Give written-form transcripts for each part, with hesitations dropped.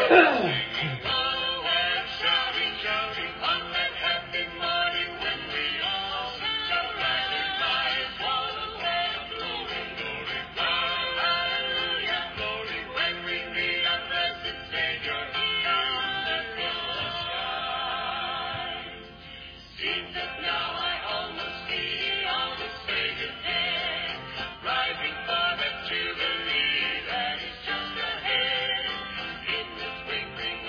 Rising for the jubilee that is just ahead. In the twinkling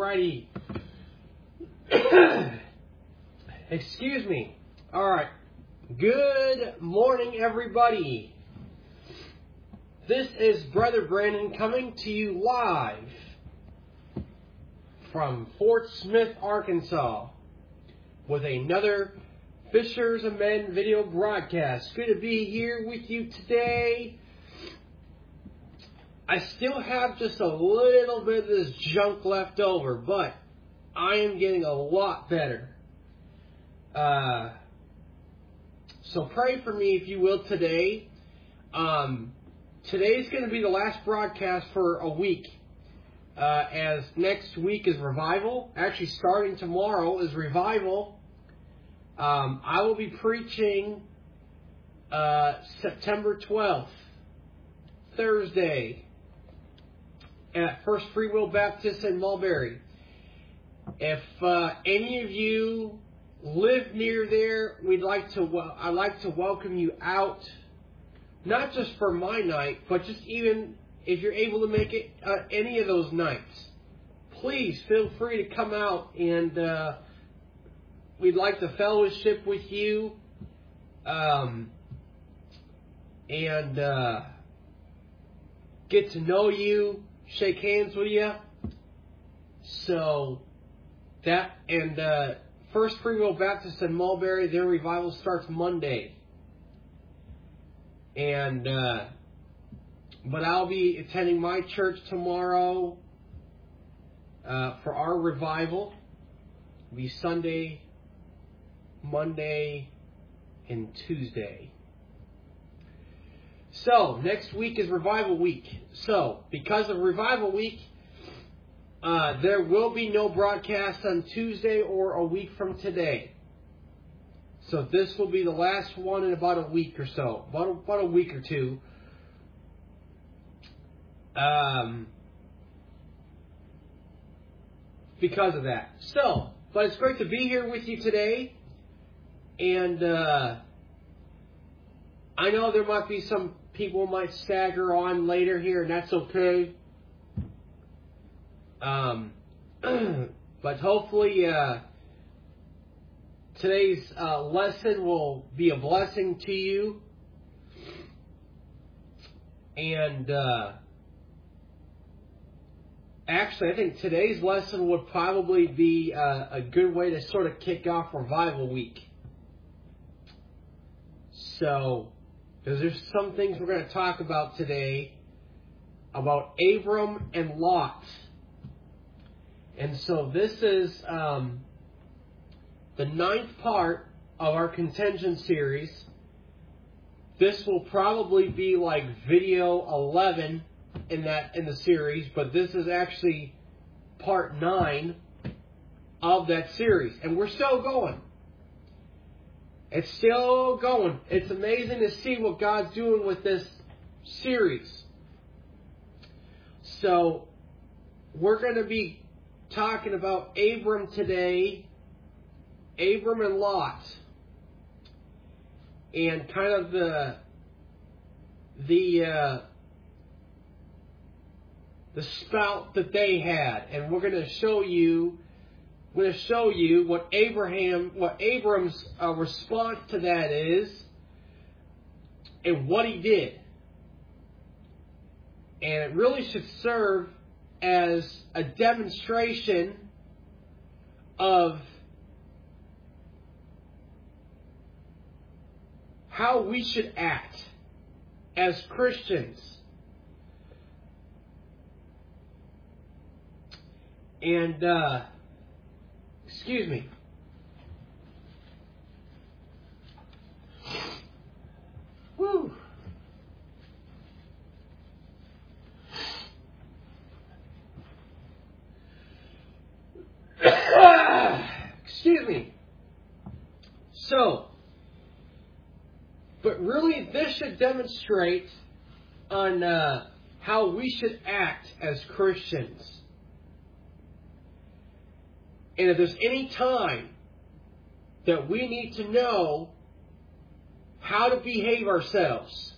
Alrighty. Excuse me. Alright. Good morning, everybody. This is Brother Brandon coming to you live from Fort Smith, Arkansas, with another Fishers of Men video broadcast. Good to be here with you today. I still have just a little bit of this junk left over, but I am getting a lot better. So pray for me, if you will, today. Today's going to be the last broadcast for a week, as next week is revival. Actually, starting tomorrow is revival. I will be preaching September 12th, Thursday, at First Free Will Baptist in Mulberry. If any of you live near there, I'd like to welcome you out, not just for my night, but just even if you're able to make it any of those nights. Please feel free to come out, and we'd like to fellowship with you, and get to know you, shake hands with you. So that, and First Free Will Baptist in Mulberry, their revival starts Monday. And but I'll be attending my church tomorrow for our revival. It'll be Sunday, Monday, and Tuesday. So, next week is Revival Week. So, because of Revival Week, there will be no broadcast on Tuesday or a week from today. So, this will be the last one in about a week or so. About a week or two. Because of that. So, but it's great to be here with you today. And I know there might be some people might stagger on later here, and that's okay. But hopefully today's lesson will be a blessing to you. And actually, I think today's lesson would probably be a good way to sort of kick off Revival Week. So, because there's some things we're going to talk about today about Abram and Lot. And so this is the 9th part of our contention series. This will probably be like video 11 in the series, but this is actually part 9 of that series. And we're still going. It's still going. It's amazing to see what God's doing with this series. So, we're going to be talking about Abram today, Abram and Lot, and kind of the spout that they had. And we're going to show you what Abram's response to that is, and what he did. And it really should serve as a demonstration of how we should act as Christians. And excuse me. Woo. Excuse me. So, but really this should demonstrate on how we should act as Christians. And if there's any time that we need to know how to behave ourselves,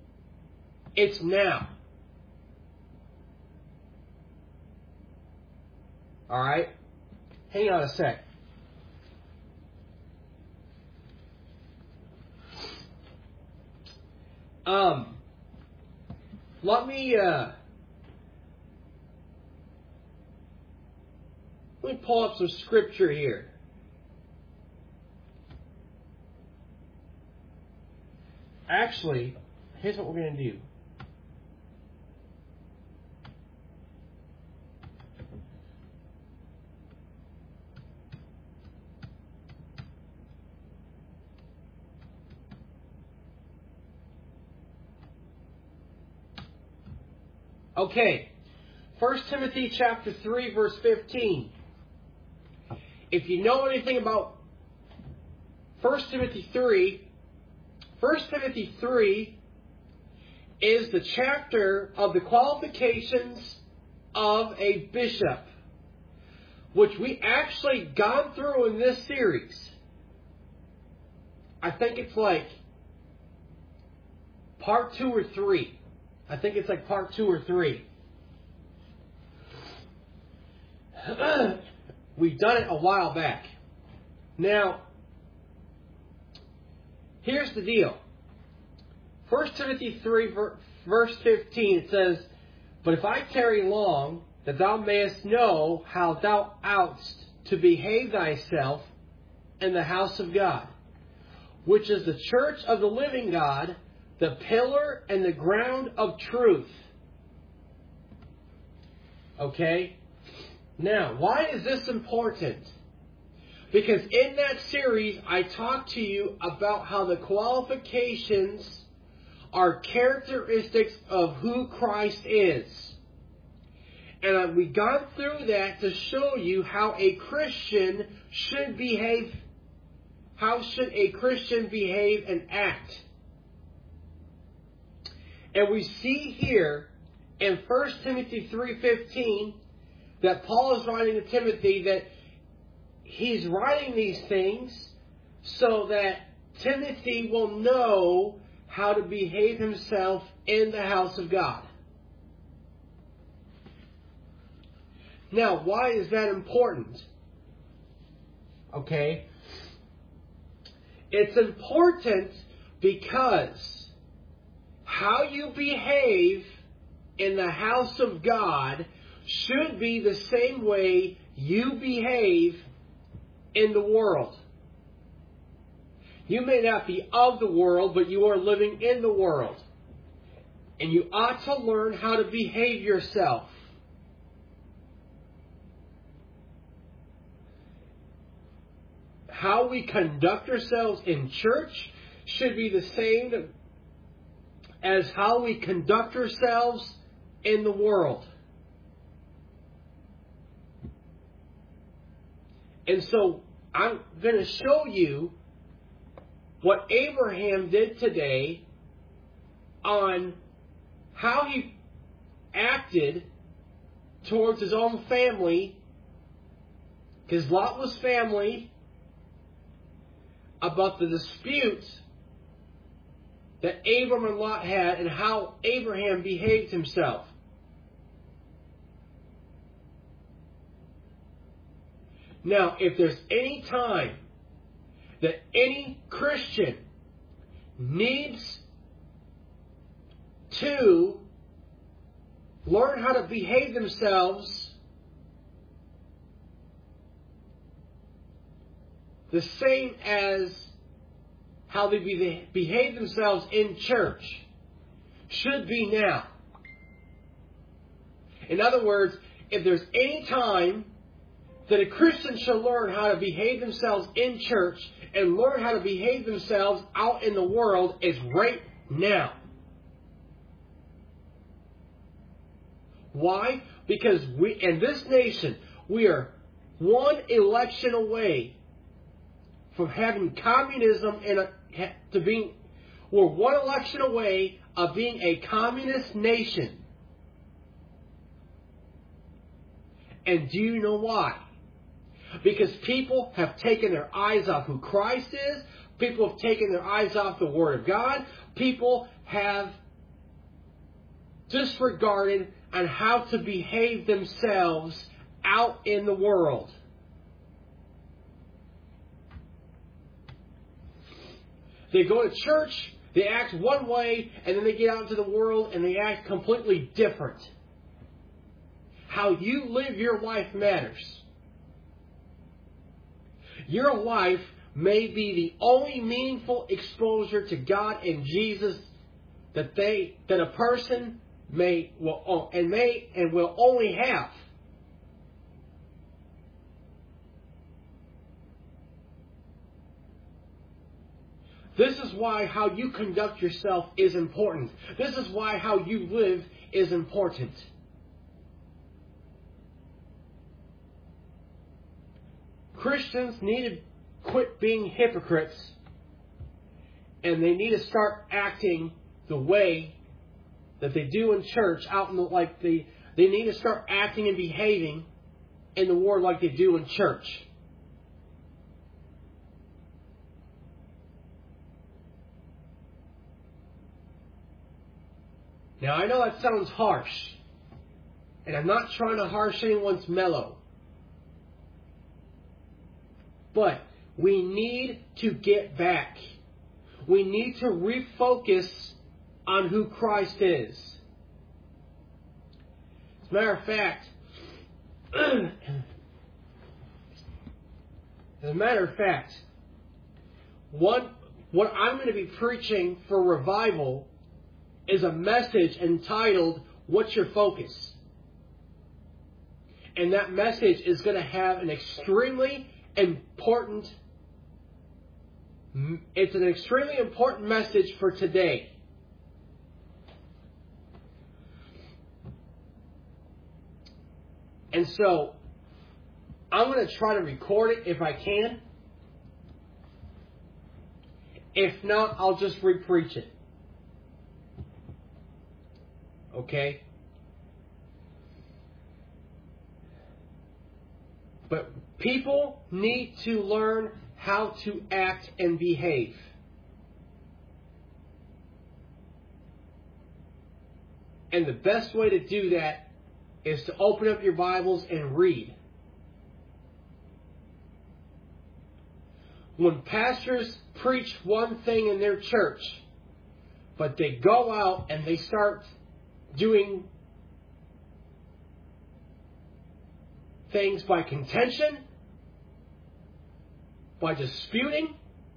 it's now. Alright? Hang on a sec. Let me pull up some scripture here. Actually, here's what we're going to do. Okay, 1 Timothy chapter 3, verse 15. If you know anything about 1 Timothy 3, 1 Timothy 3 is the chapter of the qualifications of a bishop, which we actually gone through in this series. I think it's like part 2 or 3. I think it's like part 2 or 3. We've done it a while back. Now, here's the deal. 1 Timothy 3, verse 15, it says, "But if I tarry long, that thou mayest know how thou oughtest to behave thyself in the house of God, which is the church of the living God, the pillar and the ground of truth." Okay? Now, why is this important? Because in that series, I talked to you about how the qualifications are characteristics of who Christ is. And we gone through that to show you how a Christian should behave. How should a Christian behave and act? And we see here in 1 Timothy 3:15 that Paul is writing to Timothy that he's writing these things so that Timothy will know how to behave himself in the house of God. Now, why is that important? Okay. It's important because how you behave in the house of God should be the same way you behave in the world. You may not be of the world, but you are living in the world. And you ought to learn how to behave yourself. How we conduct ourselves in church should be the same as how we conduct ourselves in the world. And so I'm going to show you what Abraham did today on how he acted towards his own family, because Lot was family, about the dispute that Abram and Lot had and how Abraham behaved himself. Now, if there's any time that any Christian needs to learn how to behave themselves the same as how they behave themselves in church, should be now. In other words, if there's any time that a Christian should learn how to behave themselves in church and learn how to behave themselves out in the world, is right now. Why? Because we, in this nation, we are one election away from having communism we're one election away of being a communist nation. And do you know why? Because people have taken their eyes off who Christ is. People have taken their eyes off the Word of God. People have disregarded on how to behave themselves out in the world. They go to church, they act one way, and then they get out into the world and they act completely different. How you live your life matters. Your life may be the only meaningful exposure to God and Jesus that a person will only have. This is why how you conduct yourself is important. This is why how you live is important. Christians need to quit being hypocrites, and they need to start acting the way that they do in church. They need to start acting and behaving in the world like they do in church. Now, I know that sounds harsh, and I'm not trying to harsh anyone's mellow, but we need to get back. We need to refocus on who Christ is. As a matter of fact, what I'm going to be preaching for revival is a message entitled, "What's Your Focus?" And that message is going to have an extremely important message for today. And so, I'm going to try to record it if I can. If not, I'll just re-preach it. Okay? But people need to learn how to act and behave. And the best way to do that is to open up your Bibles and read. When pastors preach one thing in their church, but they go out and they start doing things by contention, by disputing,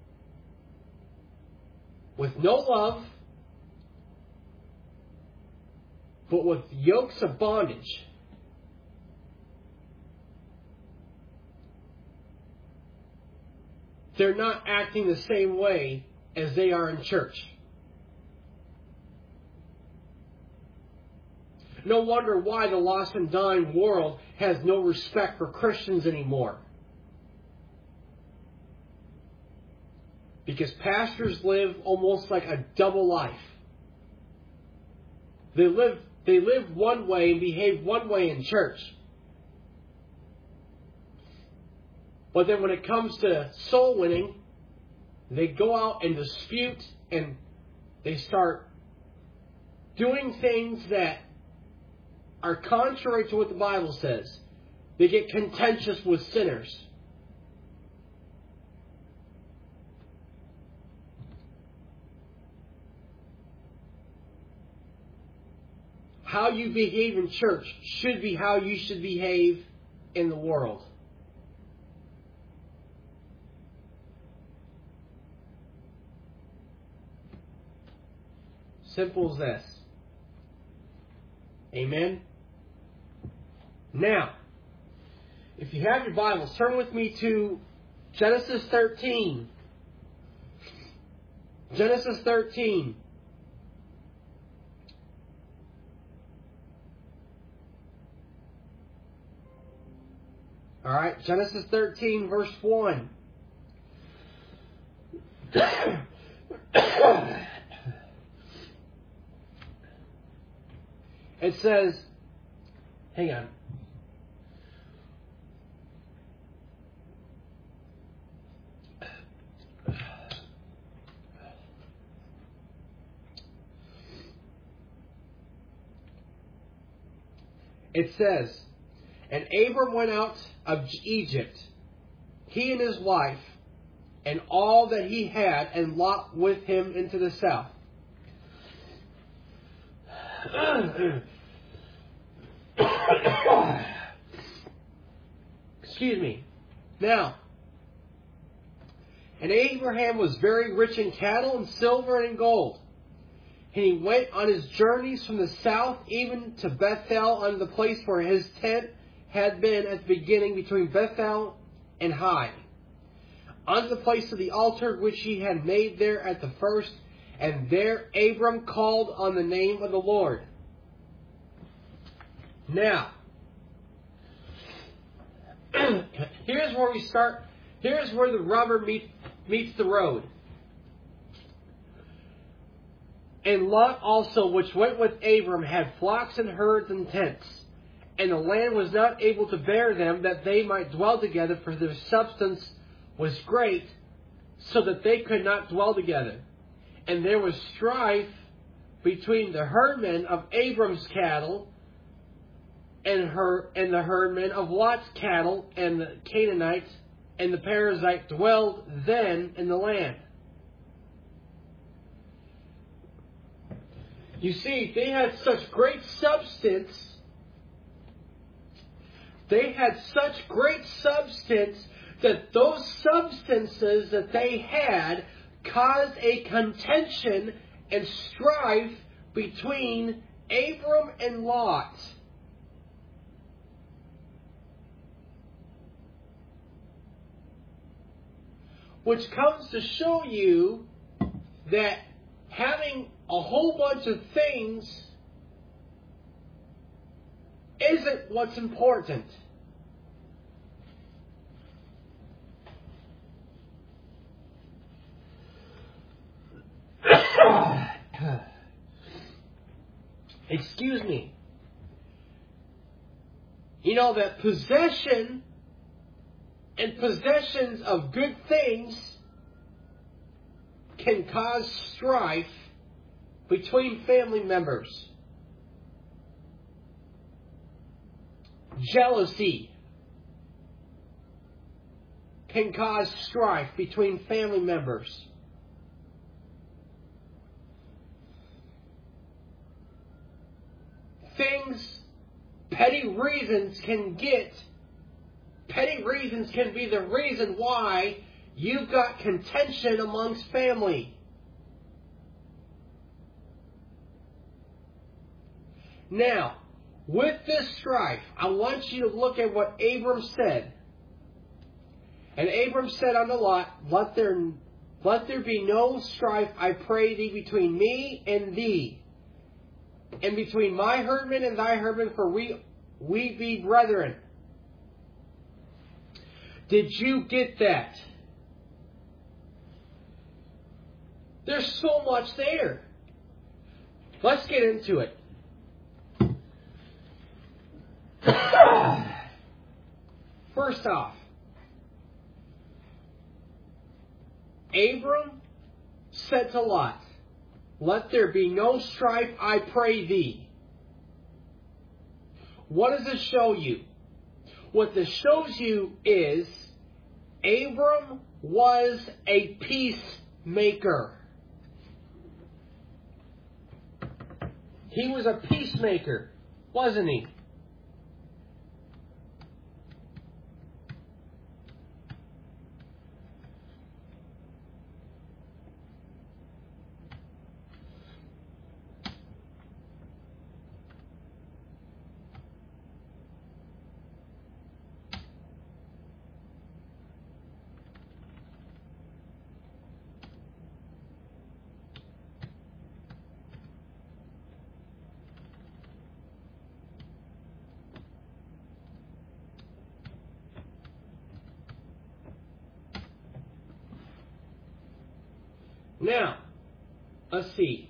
with no love, but with yokes of bondage, they're not acting the same way as they are in church. No wonder why the lost and dying world has no respect for Christians anymore. Because pastors live almost like a double life. They live one way and behave one way in church. But then when it comes to soul winning, they go out and dispute and they start doing things that are contrary to what the Bible says. They get contentious with sinners. How you behave in church should be how you should behave in the world. Simple as this. Amen? Now, if you have your Bibles, turn with me to Genesis 13. Genesis 13. Alright, Genesis 13, verse 1. It says, hang on. It says, And Abram went out of Egypt, he and his wife, and all that he had, and Lot with him into the south. Excuse me. Now, and Abraham was very rich in cattle and silver and in gold. And he went on his journeys from the south even to Bethel, unto the place where his tent had been at the beginning between Bethel and Hai, unto the place of the altar which he had made there at the first. And there Abram called on the name of the Lord. Now, here's where we start. Here's where the rubber meets the road. And Lot also, which went with Abram, had flocks and herds and tents. And the land was not able to bear them, that they might dwell together, for their substance was great, so that they could not dwell together. And there was strife between the herdmen of Abram's cattle and the herdmen of Lot's cattle, and the Canaanites and the Perizzite dwelled then in the land. You see, they had such great substance. They had such great substance that those substances that they had caused a contention and strife between Abram and Lot. Which comes to show you that having a whole bunch of things isn't what's important. Excuse me. You know that possession and possessions of good things can cause strife between family members. Jealousy can cause strife between family members. Petty reasons can be the reason why you've got contention amongst family. Now, with this strife, I want you to look at what Abram said. And Abram said unto Lot, Let there be no strife, I pray thee, between me and thee, and between my herdmen and thy herdmen, for we be brethren. Did you get that? There's so much there. Let's get into it. First off, Abram said to Lot, Let there be no strife, I pray thee. What does this show you? What this shows you is Abram was a peacemaker. He was a peacemaker, wasn't he? Now, let's see.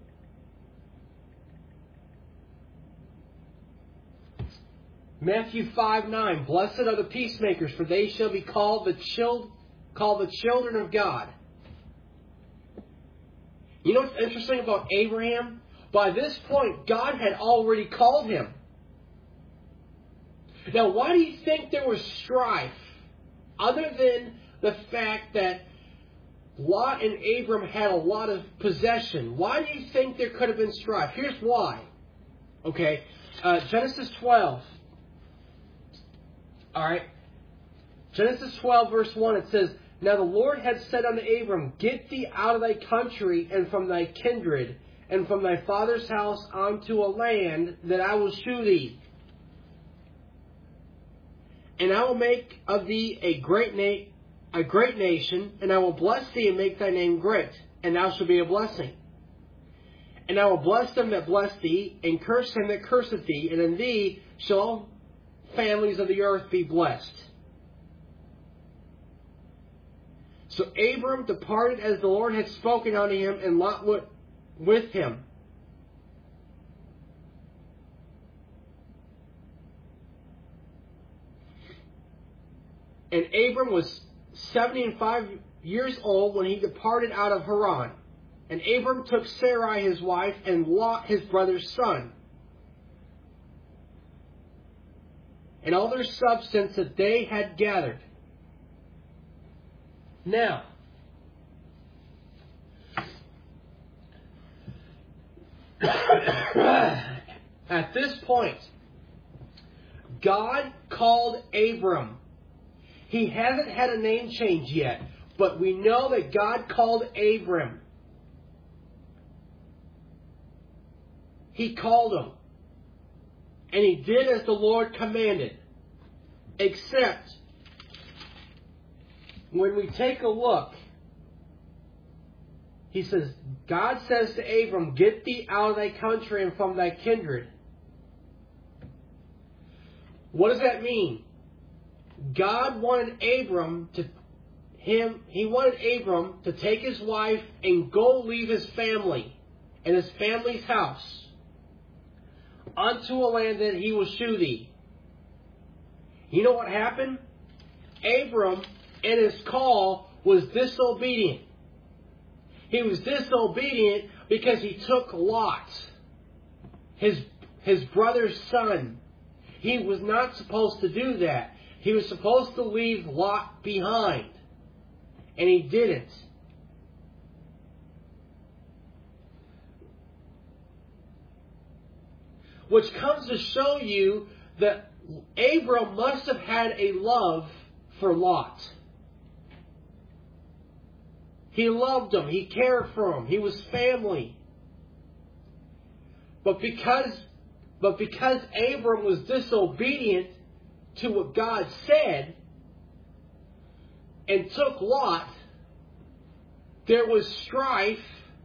Matthew 5:9. Blessed are the peacemakers, for they shall be called the children of God. You know what's interesting about Abraham? By this point, God had already called him. Now, why do you think there was strife? Other than the fact that Lot and Abram had a lot of possession. Why do you think there could have been strife? Here's why. Okay, Genesis 12. All right. Genesis 12, verse 1, it says, Now the Lord had said unto Abram, Get thee out of thy country, and from thy kindred, and from thy father's house unto a land that I will shew thee. And I will make of thee a great nation, and I will bless thee and make thy name great, and thou shalt be a blessing. And I will bless them that bless thee, and curse him that curseth thee, and in thee shall all families of the earth be blessed. So Abram departed as the Lord had spoken unto him, and Lot went with him. And Abram was 75 years old when he departed out of Haran. And Abram took Sarai his wife, and Lot his brother's son, and all their substance that they had gathered. Now, at this point, God called Abram. He hasn't had a name change yet, but we know that God called Abram. He called him. And he did as the Lord commanded. Except, when we take a look, he says, God says to Abram, Get thee out of thy country and from thy kindred. What does that mean? God wanted Abram to take his wife and go leave his family and his family's house unto a land that he will shew thee. You know what happened? Abram, in his call, was disobedient. He was disobedient because he took Lot, his brother's son. He was not supposed to do that. He was supposed to leave Lot behind. And he didn't. Which comes to show you that Abram must have had a love for Lot. He loved him. He cared for him. He was family. But because Abram was disobedient to what God said and took Lot, there was strife.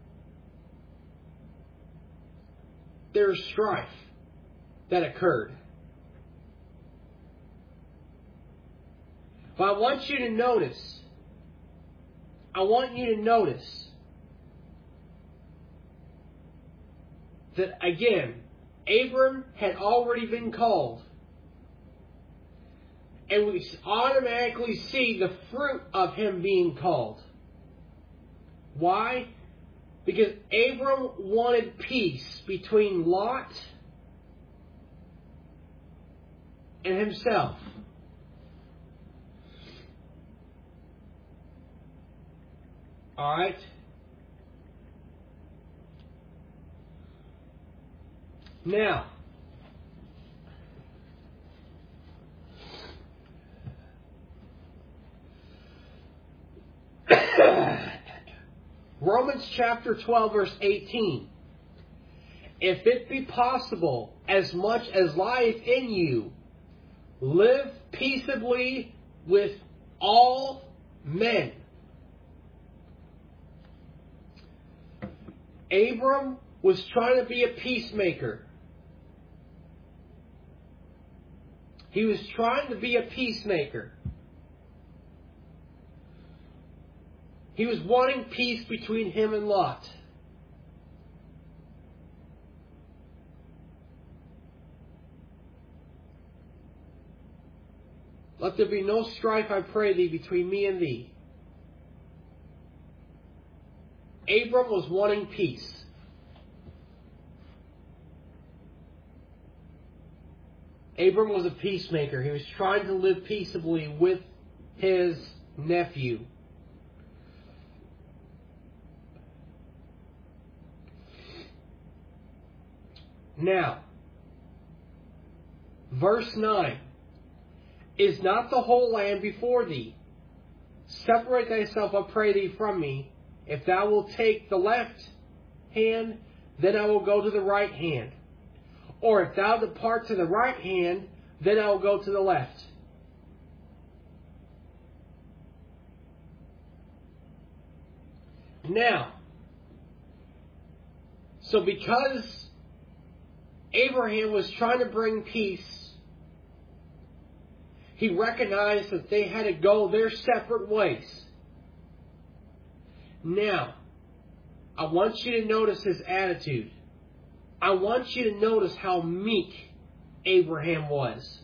There was strife that occurred. But I want you to notice that, again, Abram had already been called. And we automatically see the fruit of him being called. Why? Because Abram wanted peace between Lot and himself. Alright? Now, Romans chapter 12, verse 18. If it be possible, as much as lieth in you, live peaceably with all men. Abram was trying to be a peacemaker. He was trying to be a peacemaker. He was wanting peace between him and Lot. Let there be no strife, I pray thee, between me and thee. Abram was wanting peace. Abram was a peacemaker. He was trying to live peaceably with his nephew. Now, verse 9. Is not the whole land before thee? Separate thyself, I pray thee, from me. If thou wilt take the left hand, then I will go to the right hand. Or if thou depart to the right hand, then I will go to the left. Now, so because Abraham was trying to bring peace, he recognized that they had to go their separate ways. Now, I want you to notice his attitude. I want you to notice how meek Abraham was.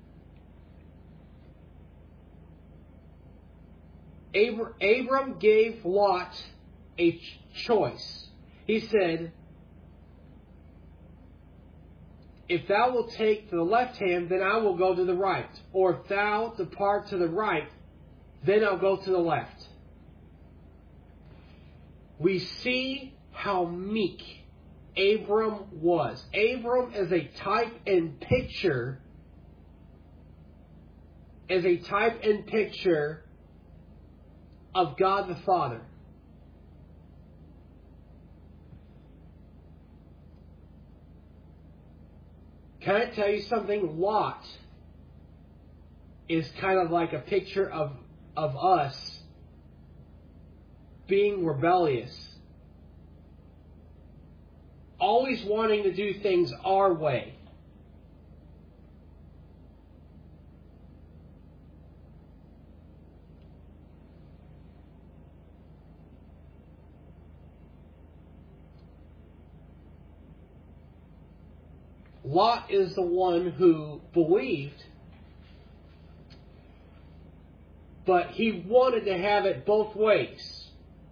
Abram gave Lot a choice. He said, if thou wilt take to the left hand, then I will go to the right. Or if thou depart to the right, then I'll go to the left. We see how meek Abram was. Abram is a type and picture of God the Father. Can I tell you something? Lot is kind of like a picture of us being rebellious. Always wanting to do things our way. Lot is the one who believed, but he wanted to have it both ways.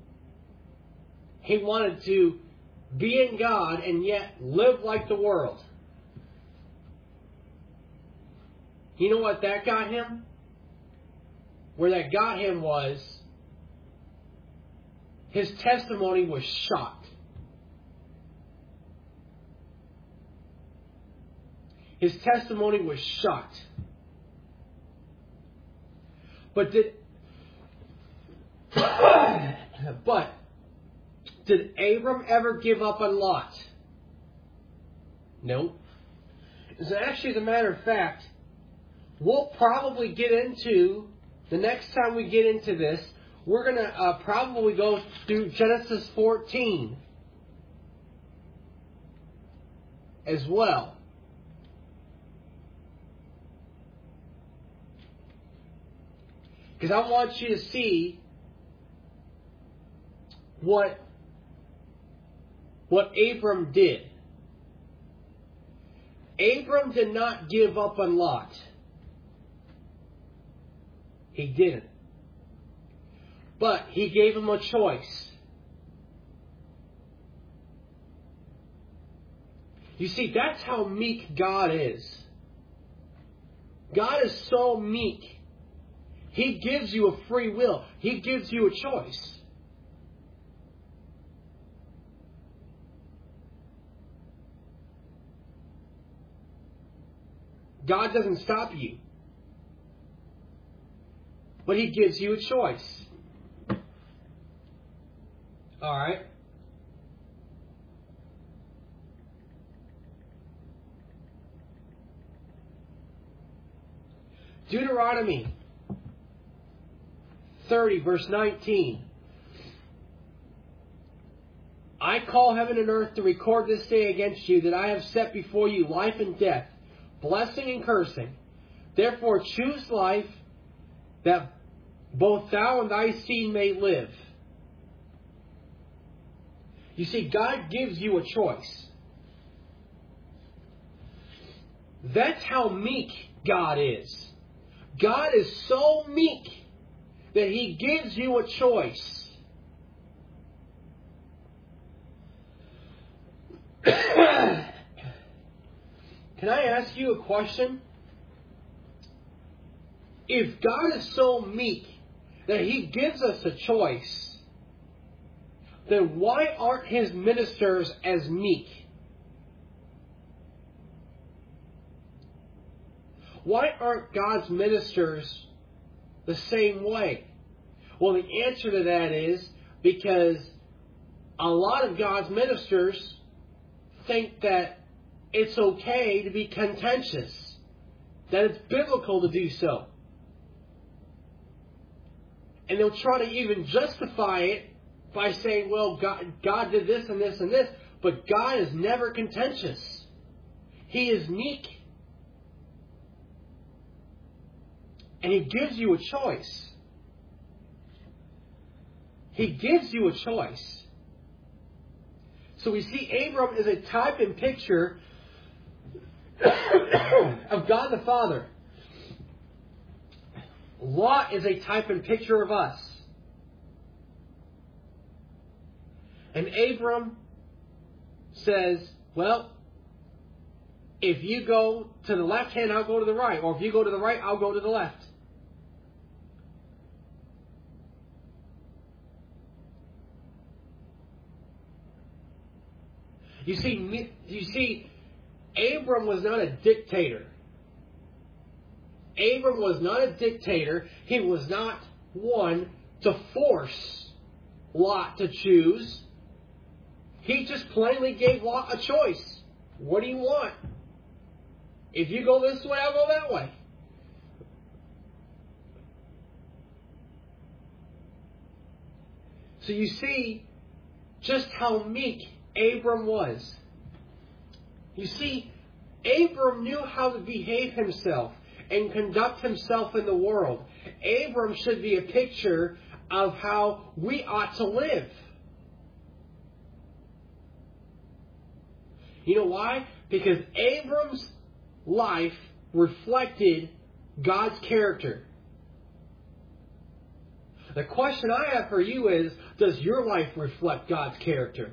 He wanted to be in God and yet live like the world. You know what that got him? Where that got him was his testimony was shot. His testimony was shot. But did Abram ever give up on Lot? No. As actually, as a matter of fact, we'll probably get into, the next time we get into this, we're going to probably go through Genesis 14 as well. Because I want you to see what Abram did. Abram did not give up on Lot. He didn't. But he gave him a choice. You see, that's how meek God is. God is so meek. He gives you a free will. He gives you a choice. God doesn't stop you. But He gives you a choice. Alright? Deuteronomy 30, verse 19. I call heaven and earth to record this day against you that I have set before you life and death, blessing and cursing. Therefore choose life, that both thou and thy seed may live. You see, God gives you a choice. That's how meek God is. God is so meek that He gives you a choice. Can I ask you a question? If God is so meek that He gives us a choice, then why aren't His ministers as meek? Why aren't God's ministers the same way? Well, the answer to that is because a lot of God's ministers think that it's okay to be contentious, that it's biblical to do so. And they'll try to even justify it by saying, well, God did this and this and this, but God is never contentious. He is meek. And He gives you a choice. He gives you a choice. So we see Abram is a type and picture of God the Father. Lot is a type and picture of us. And Abram says, well, if you go to the left hand, I'll go to the right. Or if you go to the right, I'll go to the left. You see, Abram was not a dictator. Abram was not a dictator. He was not one to force Lot to choose. He just plainly gave Lot a choice. What do you want? If you go this way, I'll go that way. So you see just how meek Abram was. You see, Abram knew how to behave himself and conduct himself in the world. Abram should be a picture of how we ought to live. You know why? Because Abram's life reflected God's character. The question I have for you is, does your life reflect God's character?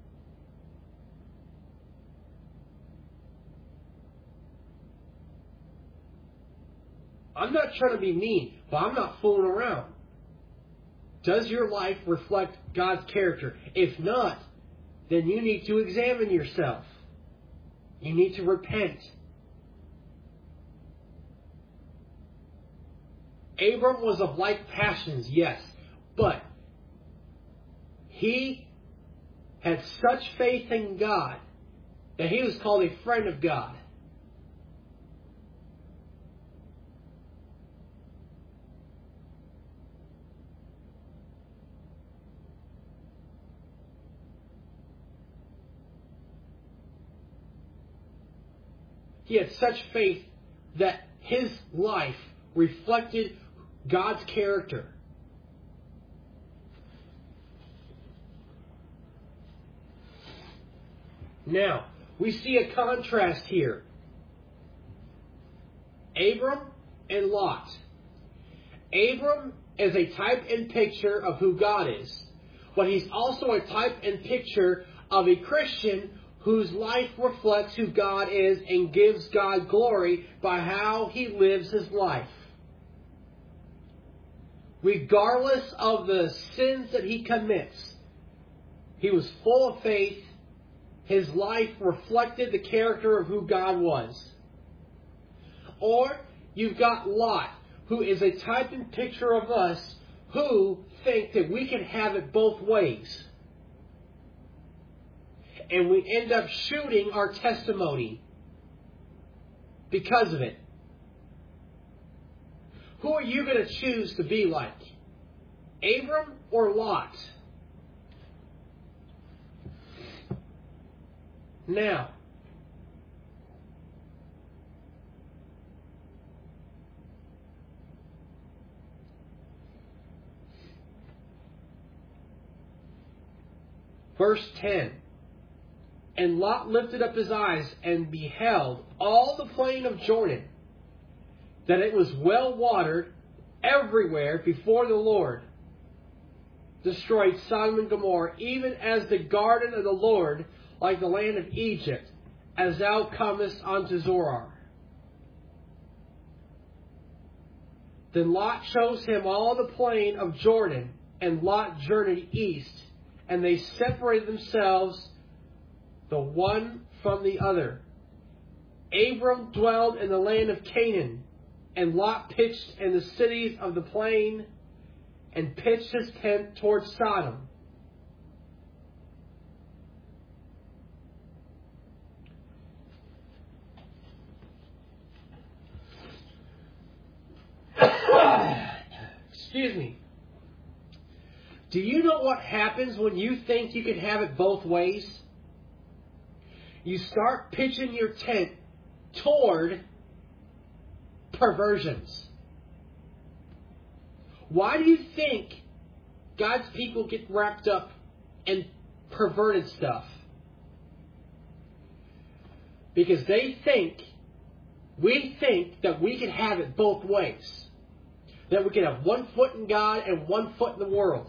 I'm not trying to be mean, but I'm not fooling around. Does your life reflect God's character? If not, then you need to examine yourself. You need to repent. Abram was of like passions, yes, but he had such faith in God that he was called a friend of God. He had such faith that his life reflected God's character. Now, we see a contrast here. Abram and Lot. Abram is a type and picture of who God is, but he's also a type and picture of a Christian whose life reflects who God is and gives God glory by how he lives his life. Regardless of the sins that he commits, he was full of faith. His life reflected the character of who God was. Or you've got Lot, who is a type and picture of us who think that we can have it both ways. And we end up shooting our testimony because of it. Who are you going to choose to be like? Abram or Lot? Now, verse 10. And Lot lifted up his eyes and beheld all the plain of Jordan, that it was well watered everywhere before the Lord destroyed Sodom and Gomorrah, even as the garden of the Lord, like the land of Egypt, as thou comest unto Zoar. Then Lot shows him all the plain of Jordan, and Lot journeyed east, and they separated themselves the one from the other. Abram dwelled in the land of Canaan, and Lot pitched in the cities of the plain, and pitched his tent toward Sodom. Excuse me. Do you know what happens when you think you can have it both ways? You start pitching your tent toward perversions. Why do you think God's people get wrapped up in perverted stuff? Because we think that we can have it both ways. That we can have one foot in God and one foot in the world.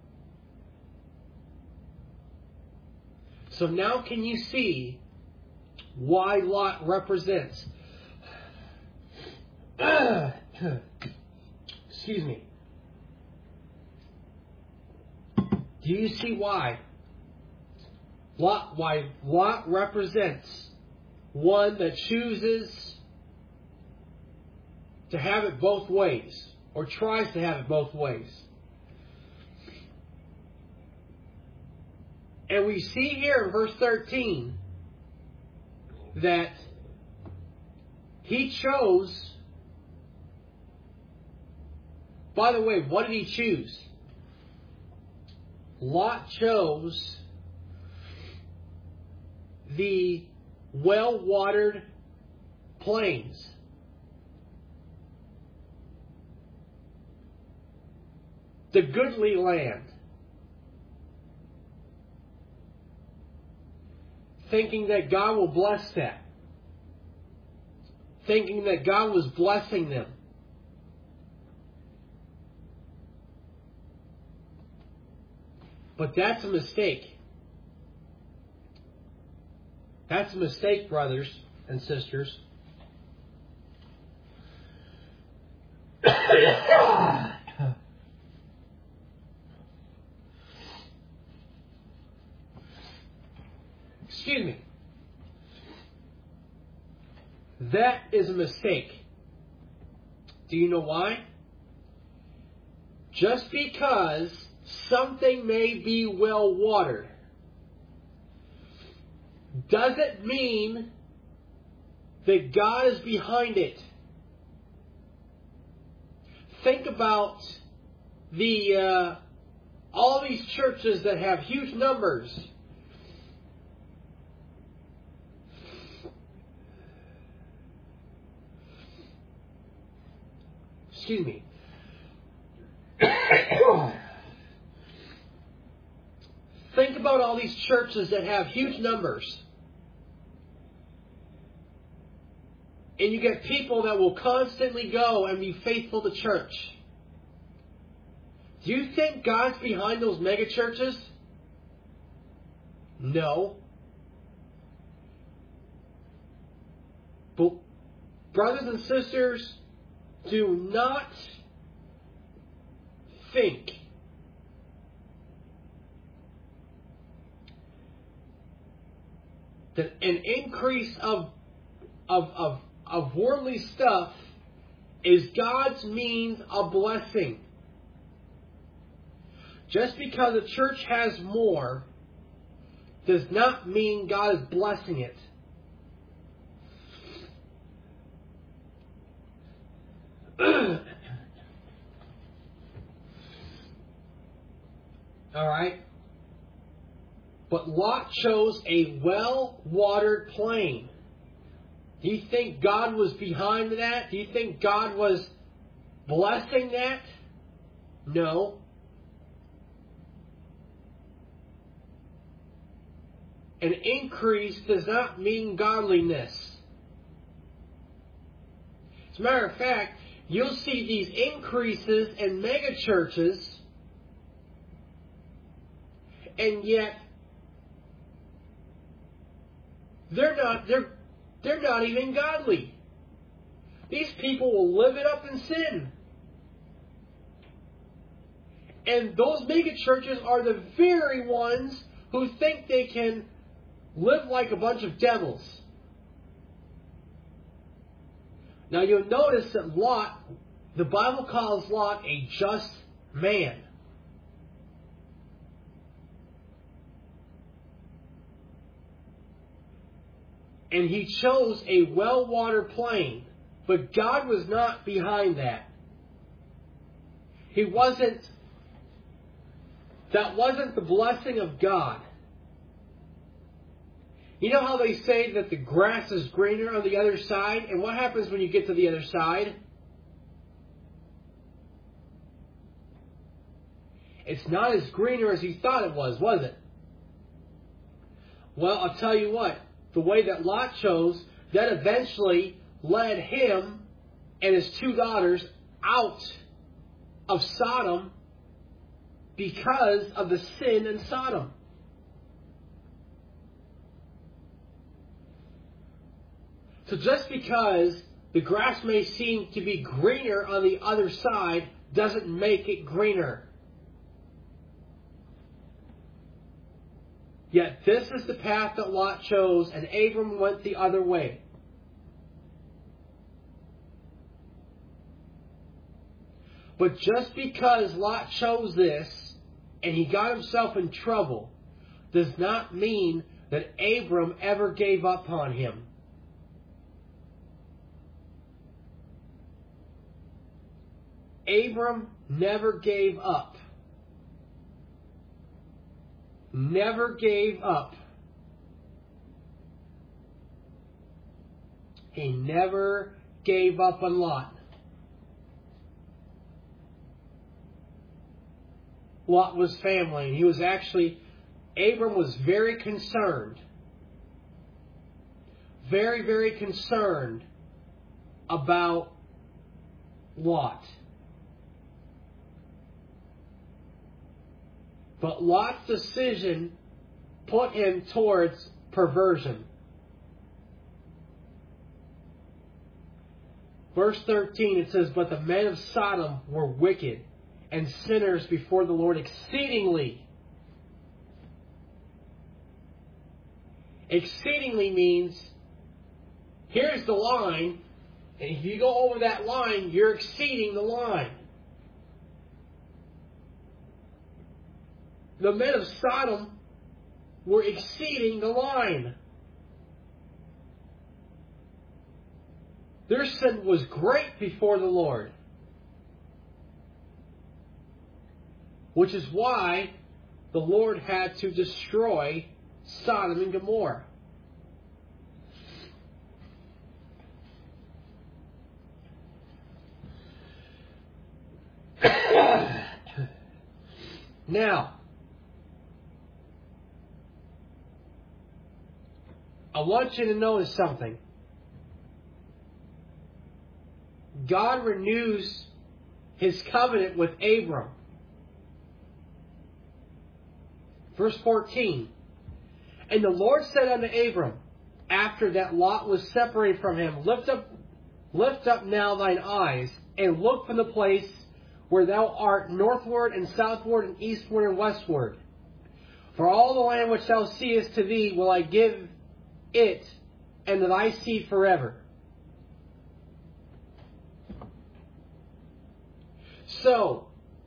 So now can you see why Lot represents? Excuse me. Do you see why? Why Lot represents one that chooses to have it both ways, or tries to have it both ways. And we see here in verse 13 that he chose. By the way, what did he choose? Lot chose the well-watered plains. The goodly land. Thinking that God will bless that. Thinking that God was blessing them. But that's a mistake. That's a mistake, brothers and sisters. Excuse me. That is a mistake. Do you know why? Just because something may be well watered doesn't mean that God is behind it. Think about all these churches that have huge numbers. Excuse me. Think about all these churches that have huge numbers. And you get people that will constantly go and be faithful to church. Do you think God's behind those mega churches? No. But brothers and sisters, do not think that an increase of worldly stuff is God's means of blessing. Just because a church has more does not mean God is blessing it. Alright? But Lot chose a well-watered plain. Do you think God was behind that? Do you think God was blessing that? No. An increase does not mean godliness. As a matter of fact, you'll see these increases in mega churches, and yet they're not even godly. These people will live it up in sin. And those mega churches are the very ones who think they can live like a bunch of devils. Now you'll notice that Lot, the Bible calls Lot a just man. And he chose a well-watered plain. But God was not behind that. That wasn't the blessing of God. You know how they say that the grass is greener on the other side? And what happens when you get to the other side? It's not as greener as he thought it was it? Well, I'll tell you what. The way that Lot chose, that eventually led him and his 2 daughters out of Sodom because of the sin in Sodom. So just because the grass may seem to be greener on the other side doesn't make it greener. Yet this is the path that Lot chose, and Abram went the other way. But just because Lot chose this, and he got himself in trouble, does not mean that Abram ever gave up on him. Abram never gave up. Never gave up. He never gave up on Lot. Lot was family, and he was actually, Abram was very concerned. Very, very concerned about Lot. But Lot's decision put him towards perversion. Verse 13, it says, "But the men of Sodom were wicked and sinners before the Lord exceedingly." Exceedingly means, here's the line, and if you go over that line, you're exceeding the line. The men of Sodom were exceeding the line. Their sin was great before the Lord. Which is why the Lord had to destroy Sodom and Gomorrah. Now, I want you to notice something. God renews His covenant with Abram. Verse 14. "And the Lord said unto Abram, after that Lot was separated from him, Lift up now thine eyes, and look from the place where thou art northward and southward and eastward and westward. For all the land which thou seest to thee will I give it, and to thy seed forever." So,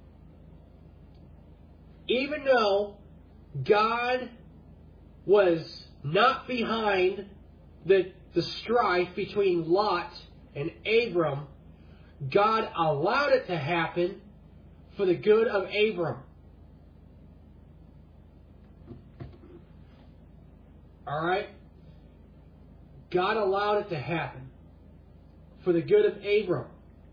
even though God was not behind the strife between Lot and Abram, God allowed it to happen for the good of Abram. Alright? God allowed it to happen for the good of Abram.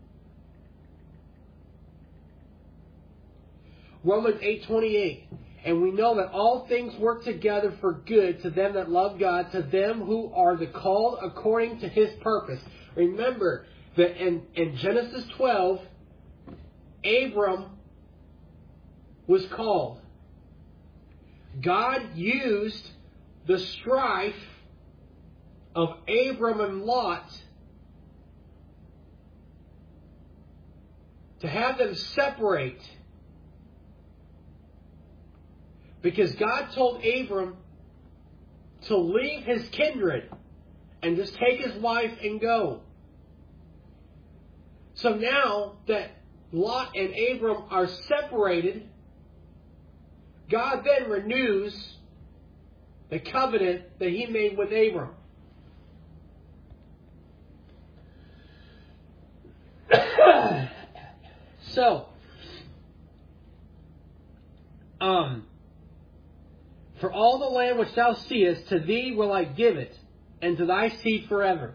Romans 8:28. "And we know that all things work together for good to them that love God, to them who are the called according to His purpose." Remember that in Genesis 12, Abram was called. God used the strife of Abram and Lot to have them separate Because God told Abram to leave his kindred and just take his wife and go. So now that Lot and Abram are separated, God then renews the covenant that He made with Abram. So, for all the land which thou seest, to thee will I give it, and to thy seed forever.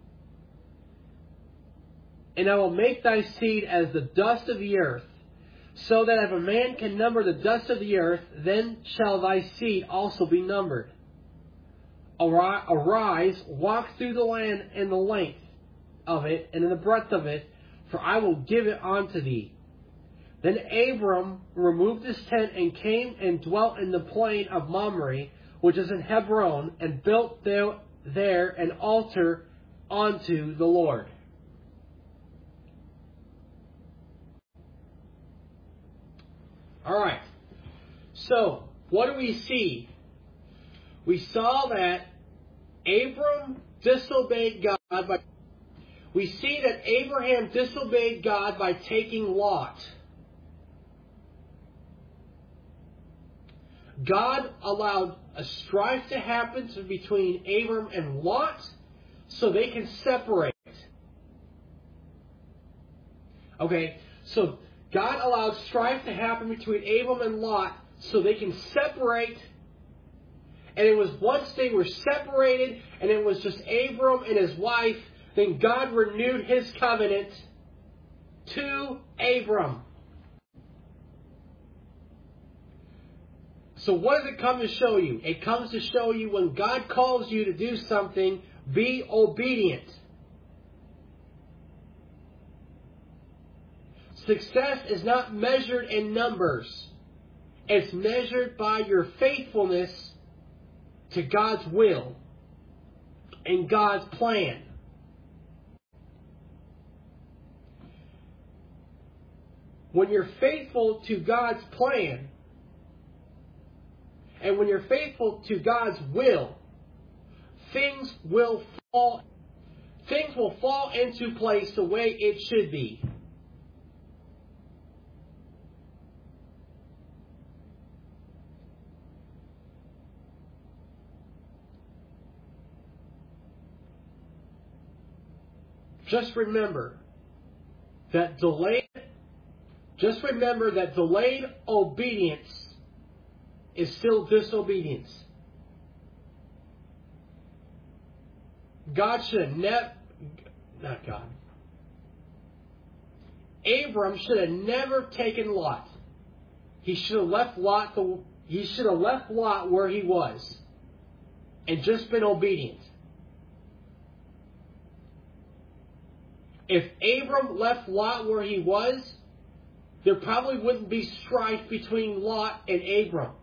And I will make thy seed as the dust of the earth, so that if a man can number the dust of the earth, then shall thy seed also be numbered. Arise, walk through the land in the length of it, and in the breadth of it, for I will give it unto thee. Then Abram removed his tent and came and dwelt in the plain of Mamre, which is in Hebron, and built there an altar unto the Lord. Alright, so what do we see? We saw that Abram disobeyed God. We see that Abraham disobeyed God by taking Lot. God allowed a strife to happen between Abram and Lot so they can separate. Okay, so God allowed strife to happen between Abram and Lot so they can separate. And it was once they were separated and it was just Abram and his wife, then God renewed His covenant to Abram. So what does it come to show you? It comes to show you when God calls you to do something, be obedient. Success is not measured in numbers. It's measured by your faithfulness to God's will and God's plan. When you're faithful to God's plan, and when you're faithful to God's will, things will fall into place the way it should be. Just remember that delayed obedience is still disobedience. God should have not God. Abram should have never taken Lot. He should have left Lot where he was and just been obedient. If Abram left Lot where he was, there probably wouldn't be strife between Lot and Abram.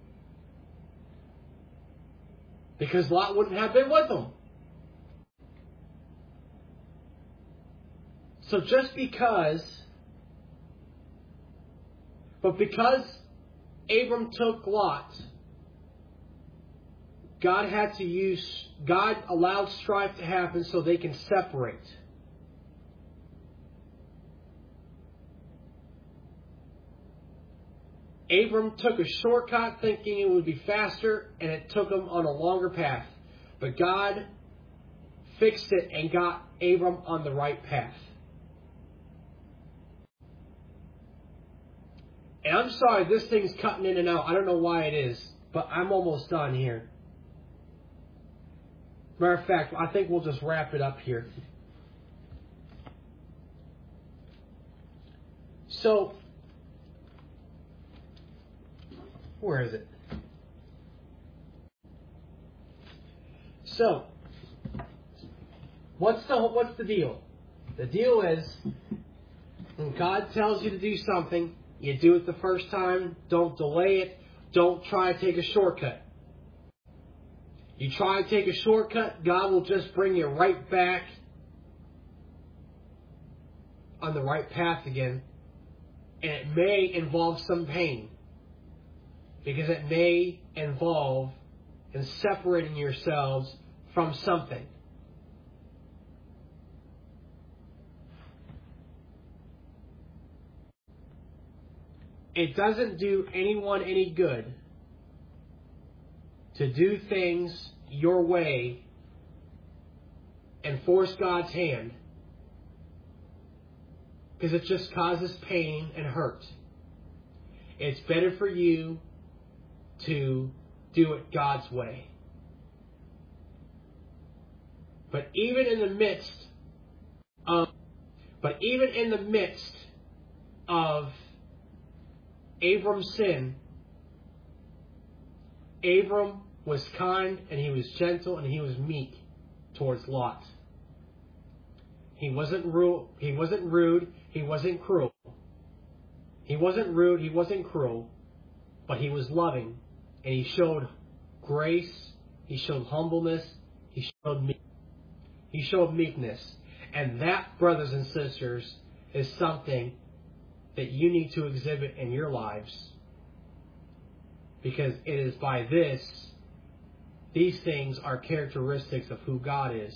Because Lot wouldn't have been with him. So because Abram took Lot, God allowed strife to happen so they can separate. Abram took a shortcut thinking it would be faster, and it took him on a longer path. But God fixed it and got Abram on the right path. And I'm sorry, this thing's cutting in and out. I don't know why it is, but I'm almost done here. Matter of fact, I think we'll just wrap it up here. So, where is it? So, what's the deal? The deal is, when God tells you to do something, you do it the first time. Don't delay it. Don't try to take a shortcut. You try to take a shortcut, God will just bring you right back on the right path again. And it may involve some pain. because it may involve in separating yourselves from something. It doesn't do anyone any good to do things your way and force God's hand, because it just causes pain and hurt. It's better for you to do it God's way. But even in the midst of Abram's sin, Abram was kind and he was gentle and he was meek towards Lot. He wasn't rude. He wasn't cruel. He wasn't rude. He wasn't cruel. But he was loving, and he showed grace. He showed humbleness. He showed meekness. And that, brothers and sisters, is something that you need to exhibit in your lives, because it is by these things are characteristics of who God is.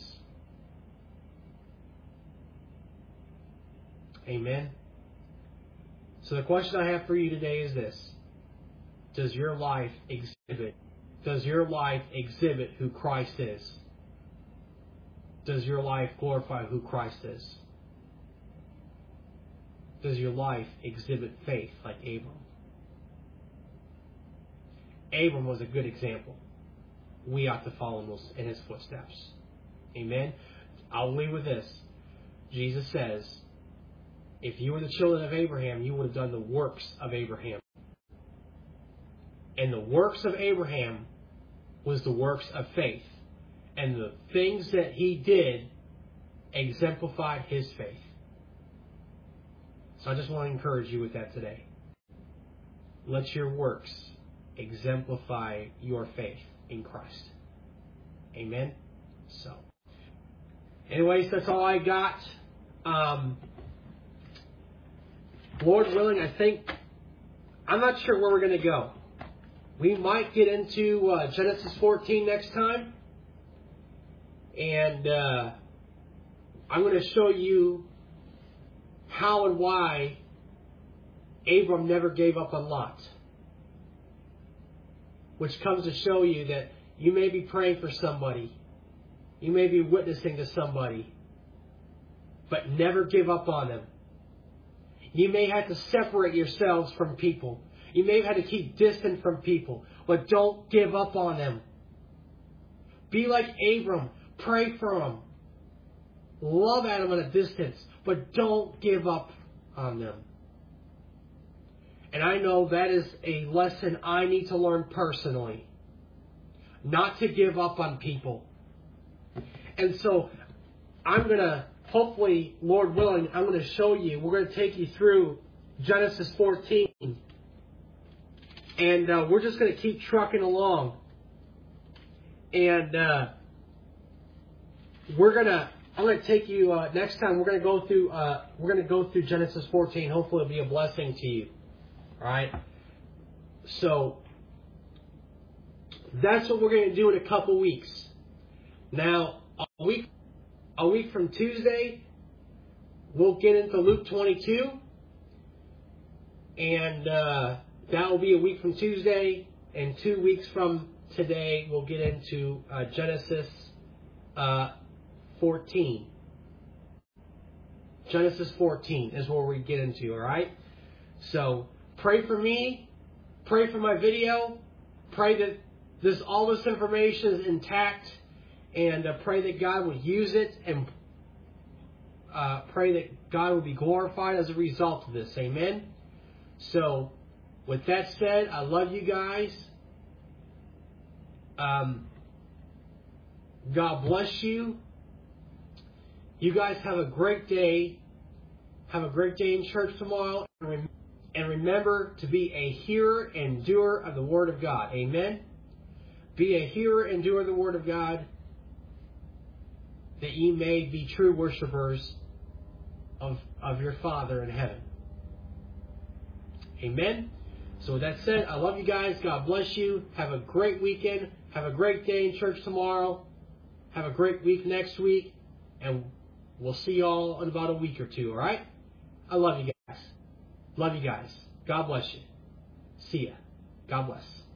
Amen. So the question I have for you today is this: Does your life exhibit who Christ is? Does your life glorify who Christ is? Does your life exhibit faith like Abram? Abram was a good example. We ought to follow in his footsteps. Amen. I'll leave with this. Jesus says, if you were the children of Abraham, you would have done the works of Abraham. And the works of Abraham was the works of faith. And the things that he did exemplified his faith. So I just want to encourage you with that today. Let your works exemplify your faith in Christ. Amen? So, anyways, that's all I got. Lord willing, I'm not sure where we're going to go. We might get into Genesis 14 next time. And I'm going to show you how and why Abram never gave up on Lot. Which comes to show you that you may be praying for somebody. You may be witnessing to somebody. But never give up on them. You may have to separate yourselves from people. You may have to keep distant from people. But don't give up on them. Be like Abram. Pray for them. Love at them at a distance. But don't give up on them. And I know that is a lesson I need to learn personally. Not to give up on people. And so I'm going to, hopefully, Lord willing, I'm going to show you, we're going to take you through Genesis 14. And we're just going to keep trucking along. And I'm going to take you, next time we're going to go through Genesis 14. Hopefully it'll be a blessing to you. Alright? So, that's what we're going to do in a couple weeks. Now, a week from Tuesday, we'll get into Luke 22. And that will be a week from Tuesday. And 2 weeks from today, we'll get into Genesis 14. Genesis 14 is where we get into, alright? So, pray for me. Pray for my video. Pray that all this information is intact. And pray that God will use it. And pray that God will be glorified as a result of this. Amen? So, with that said, I love you guys. God bless you. You guys have a great day. Have a great day in church tomorrow. And remember to be a hearer and doer of the Word of God. Amen? Be a hearer and doer of the Word of God, that ye may be true worshipers of your Father in heaven. Amen? So with that said, I love you guys. God bless you. Have a great weekend. Have a great day in church tomorrow. Have a great week next week. And we'll see you all in about a week or two, all right? I love you guys. Love you guys. God bless you. See ya. God bless.